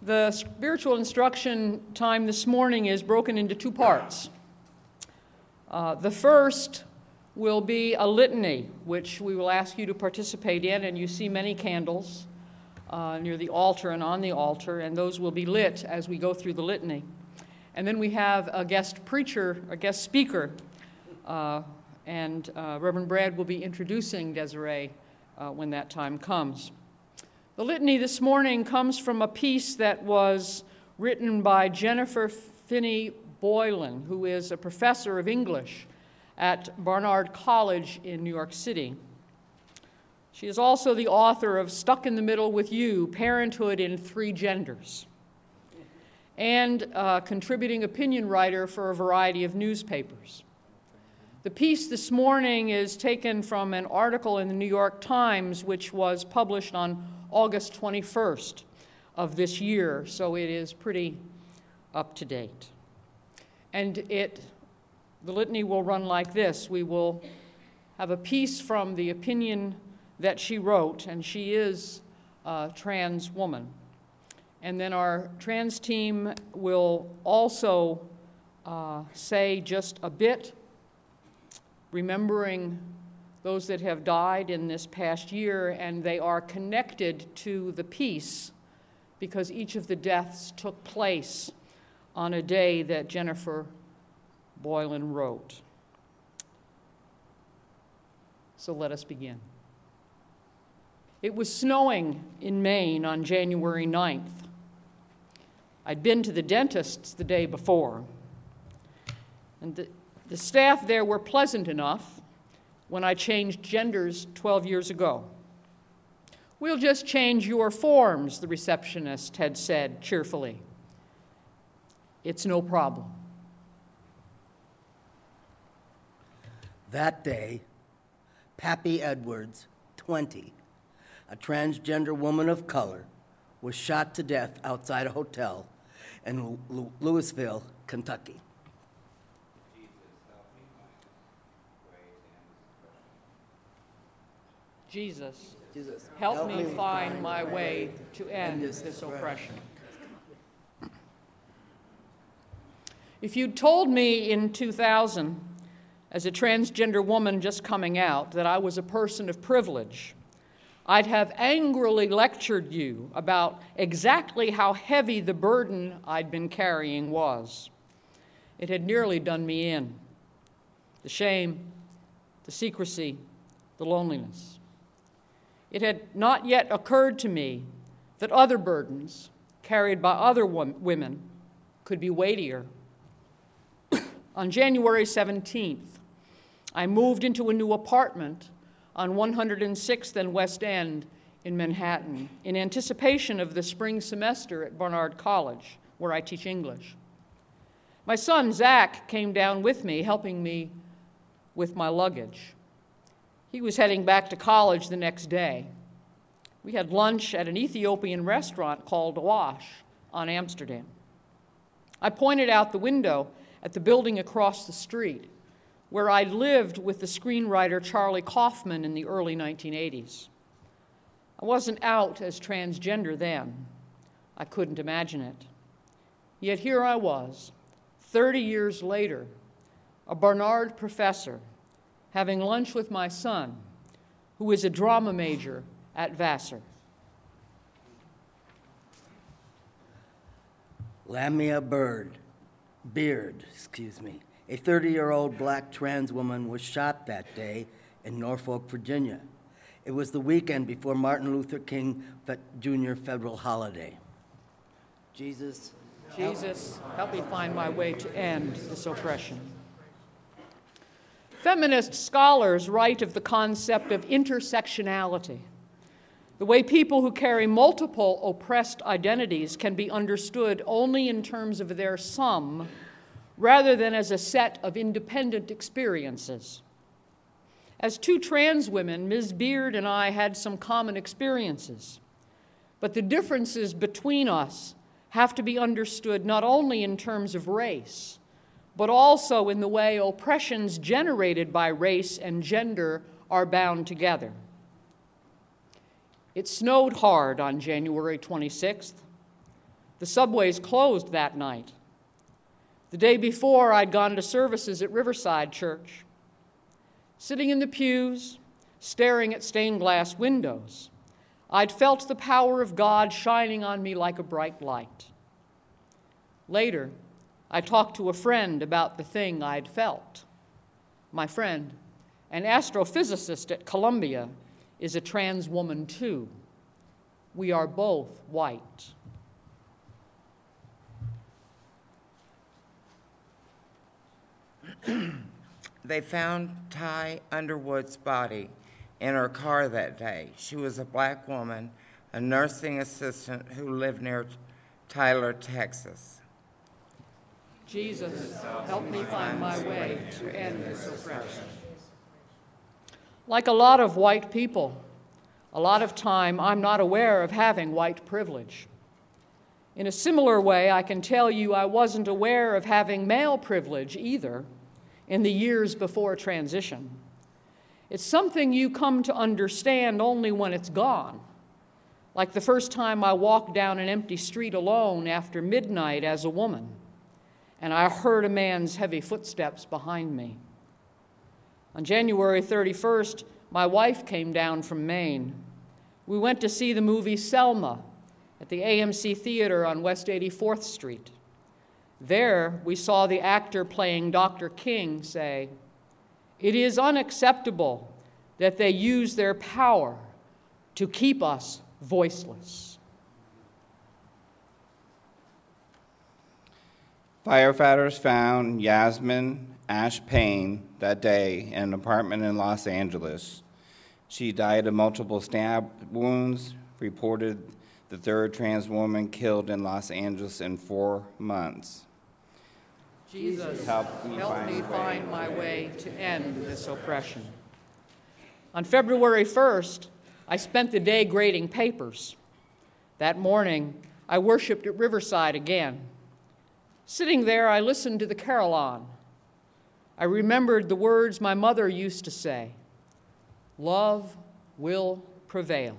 The spiritual instruction time this morning is broken into two parts. The first will be a litany, which we will ask you to participate in, and you see many candles near the altar and on the altar, and those will be lit as we go through the litany. And then we have a guest preacher, a guest speaker, and Reverend Brad will be introducing Desiree when that time comes. The litany this morning comes from a piece that was written by Jennifer Finney Boylan, who is a professor of English at Barnard College in New York City. She is also the author of Stuck in the Middle with You, Parenthood in Three Genders, and a contributing opinion writer for a variety of newspapers. The piece this morning is taken from an article in the New York Times, which was published on August 21st of this year, so it is pretty up to date. And the litany will run like this. We will have a piece from the opinion that she wrote, and she is a trans woman. And then our trans team will also say just a bit, remembering those that have died in this past year, and they are connected to the piece because each of the deaths took place on a day that Jennifer Boylan wrote. So let us begin. It was snowing in Maine on January 9th. I'd been to the dentist's the day before, and the staff there were pleasant enough when I changed genders 12 years ago. "We'll just change your forms," the receptionist had said cheerfully. "It's no problem." That day, Pappy Edwards, 20, a transgender woman of color, was shot to death outside a hotel in Louisville, Kentucky. Jesus, help me find my way to end this oppression. If you'd told me in 2000, as a transgender woman just coming out, that I was a person of privilege, I'd have angrily lectured you about exactly how heavy the burden I'd been carrying was. It had nearly done me in. The shame, the secrecy, the loneliness. It had not yet occurred to me that other burdens carried by other women could be weightier. On January 17th, I moved into a new apartment on 106th and West End in Manhattan in anticipation of the spring semester at Barnard College, where I teach English. My son, Zach, came down with me, helping me with my luggage. He was heading back to college the next day. We had lunch at an Ethiopian restaurant called Awash on Amsterdam. I pointed out the window at the building across the street, where I'd lived with the screenwriter Charlie Kaufman in the early 1980s. I wasn't out as transgender then. I couldn't imagine it. Yet here I was, 30 years later, a Barnard professor, having lunch with my son, who is a drama major at Vassar. Lamia Beard, a 30-year-old black trans woman, was shot that day in Norfolk, Virginia. It was the weekend before Martin Luther King Jr. federal holiday. Jesus, help me find my way to end this oppression. Feminist scholars write of the concept of intersectionality, the way people who carry multiple oppressed identities can be understood only in terms of their sum rather than as a set of independent experiences. As two trans women, Ms. Beard and I had some common experiences, but the differences between us have to be understood not only in terms of race, but also in the way oppressions generated by race and gender are bound together. It snowed hard on January 26th. The subways closed that night. The day before, I'd gone to services at Riverside Church. Sitting in the pews, staring at stained glass windows, I'd felt the power of God shining on me like a bright light. Later, I talked to a friend about the thing I'd felt. My friend, an astrophysicist at Columbia, is a trans woman too. We are both white. They found Ty Underwood's body in her car that day. She was a black woman, a nursing assistant who lived near Tyler, Texas. Jesus, help me find my way to end this oppression. Like a lot of white people, a lot of time I'm not aware of having white privilege. In a similar way, I can tell you I wasn't aware of having male privilege either in the years before transition. It's something you come to understand only when it's gone. Like the first time I walked down an empty street alone after midnight as a woman, and I heard a man's heavy footsteps behind me. On January 31st, my wife came down from Maine. We went to see the movie Selma at the AMC Theater on West 84th Street. There, we saw the actor playing Dr. King say, "It is unacceptable that they use their power to keep us voiceless." Firefighters found Yasmin Ash Payne that day in an apartment in Los Angeles. She died of multiple stab wounds, reported the third trans woman killed in Los Angeles in 4 months. Jesus, help me find my way to end this oppression. On February 1st, I spent the day grading papers. That morning, I worshiped at Riverside again. Sitting there, I listened to the Carillon. I remembered the words my mother used to say, "Love will prevail."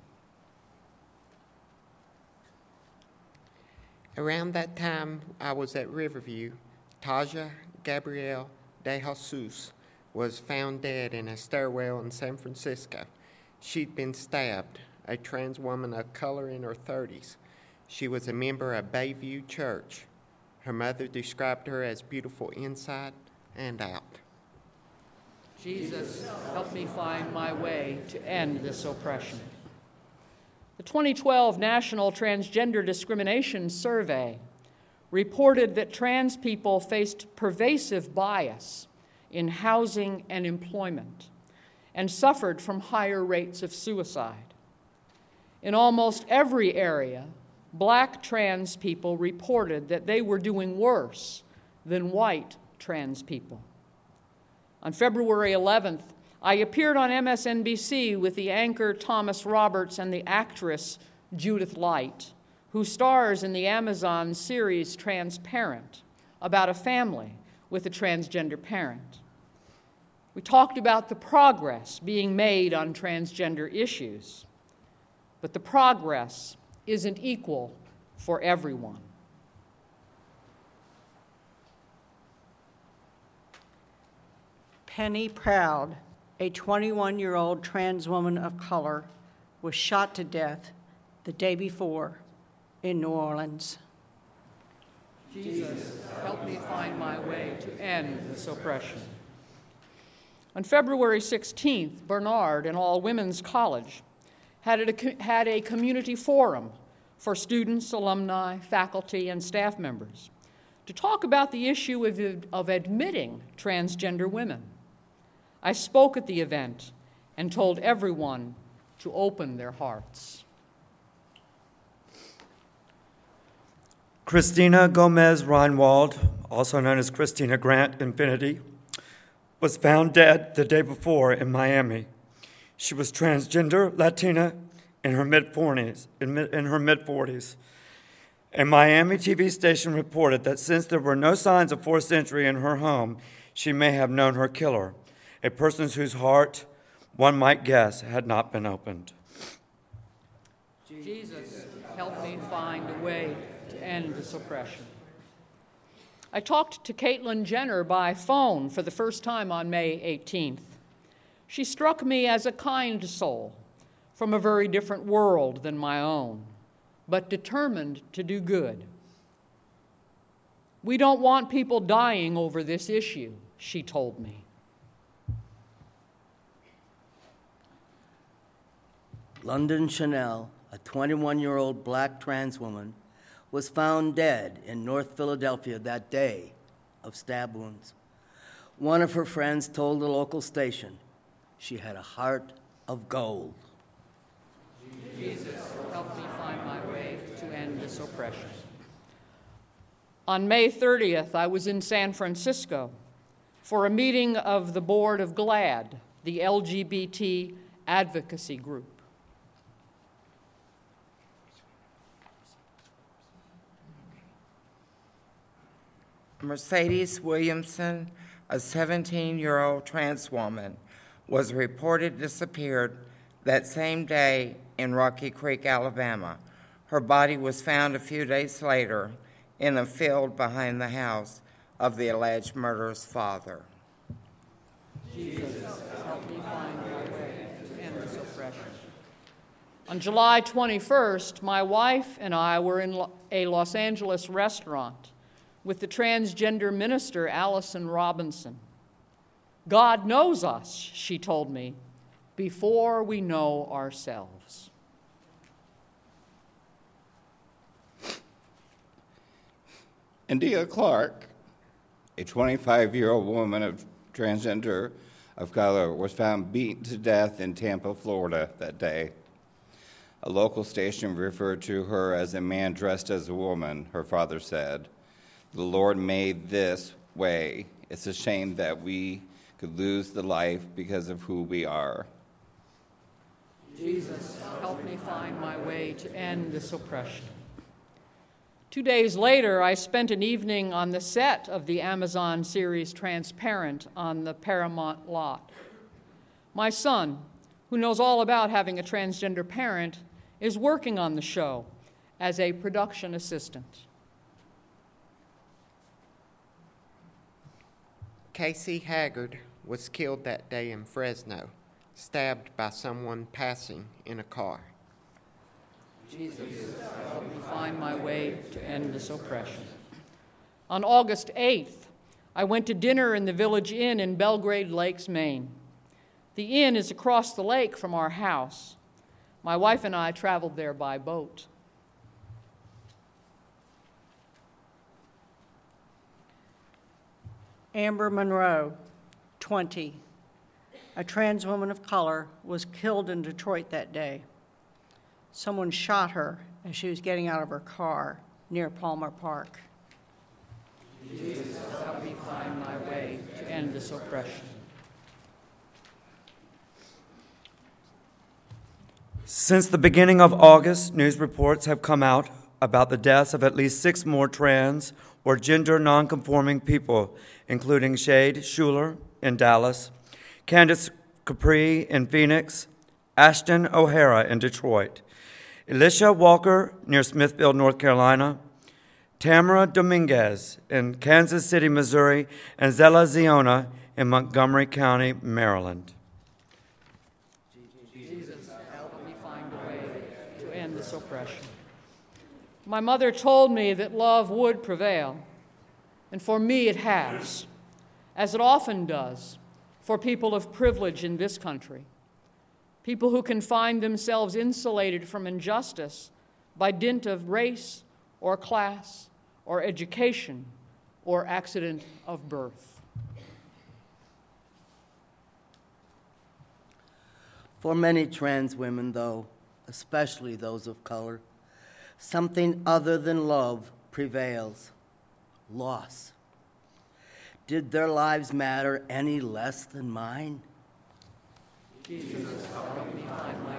Around that time I was at Riverview, Taja Gabrielle De Jesus was found dead in a stairwell in San Francisco. She'd been stabbed, a trans woman of color in her 30s. She was a member of Bayview Church. Her mother described her as beautiful inside and out. Jesus, help me find my way to end this oppression. The 2012 National Transgender Discrimination Survey reported that trans people faced pervasive bias in housing and employment and suffered from higher rates of suicide. In almost every area, Black trans people reported that they were doing worse than white trans people. On February 11th, I appeared on MSNBC with the anchor Thomas Roberts and the actress Judith Light, who stars in the Amazon series Transparent, about a family with a transgender parent. We talked about the progress being made on transgender issues, but the progress isn't equal for everyone. Penny Proud, a 21-year-old trans woman of color, was shot to death the day before in New Orleans. Jesus, help me find my way to end this oppression. On February 16th, Bernard and All Women's College had a community forum for students, alumni, faculty, and staff members to talk about the issue of admitting transgender women. I spoke at the event and told everyone to open their hearts. Christina Gomez Reinwald, also known as Christina Grant Infinity, was found dead the day before in Miami. She was transgender, Latina, in her mid-40s. A Miami TV station reported that since there were no signs of forced entry in her home, she may have known her killer, a person whose heart, one might guess, had not been opened. Jesus, help me find a way to end this oppression. I talked to Caitlyn Jenner by phone for the first time on May 18th. She struck me as a kind soul from a very different world than my own, but determined to do good. We don't want people dying over this issue, she told me. London Chanel, a 21-year-old black trans woman, was found dead in North Philadelphia that day of stab wounds. One of her friends told the local station she had a heart of gold. Jesus, help me find my way to end this oppression. On May 30th, I was in San Francisco for a meeting of the board of GLAAD, the LGBT advocacy group. Mercedes Williamson, a 17-year-old trans woman, was reported disappeared that same day in Rocky Creek, Alabama. Her body was found a few days later in a field behind the house of the alleged murderer's father. Jesus, help me find my way to end this oppression. On July 21st, my wife and I were in a Los Angeles restaurant with the transgender minister, Allison Robinson. God knows us, she told me, before we know ourselves. India Clark, a 25-year-old woman of transgender of color, was found beaten to death in Tampa, Florida that day. A local station referred to her as a man dressed as a woman, her father said. The Lord made this way. It's a shame that we could lose the life because of who we are. Jesus, help me find my way to end this oppression. 2 days later, I spent an evening on the set of the Amazon series Transparent on the Paramount lot. My son, who knows all about having a transgender parent, is working on the show as a production assistant. Casey Haggard was killed that day in Fresno, stabbed by someone passing in a car. Jesus, help me find my way to end this oppression. On August 8th, I went to dinner in the Village Inn in Belgrade Lakes, Maine. The inn is across the lake from our house. My wife and I traveled there by boat. Amber Monroe, 20, a trans woman of color, was killed in Detroit that day. Someone shot her as she was getting out of her car near Palmer Park. Jesus, help me find my way to end this oppression. Since the beginning of August, news reports have come out about the deaths of at least 6 more trans or gender nonconforming people, including Shade Schuler in Dallas, Candace Capri in Phoenix, Ashton O'Hara in Detroit, Elisha Walker near Smithfield, North Carolina, Tamara Dominguez in Kansas City, Missouri, and Zella Ziona in Montgomery County, Maryland. Jesus, help me find a way to end this oppression. My mother told me that love would prevail, and for me it has, as it often does for people of privilege in this country, people who can find themselves insulated from injustice by dint of race or class or education or accident of birth. For many trans women, though, especially those of color, something other than love prevails: loss. Did their lives matter any less than mine? Jesus, help me find my